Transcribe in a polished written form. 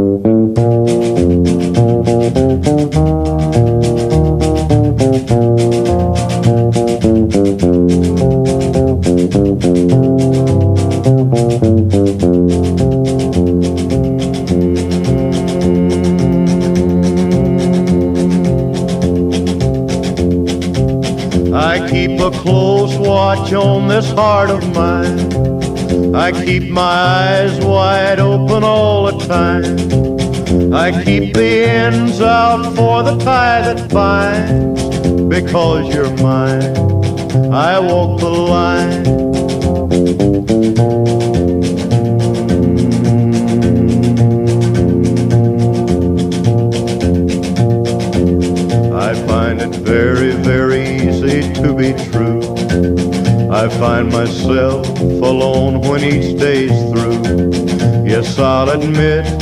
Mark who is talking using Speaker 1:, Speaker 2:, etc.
Speaker 1: I keep a close watch on this heart of mine. I keep my eyes wide open all the time. I keep the ends out for the tie that binds. Because you're mine, I walk the line. I find it very, very easy to be true. I find myself alone when each day's through. Yes, I'll admit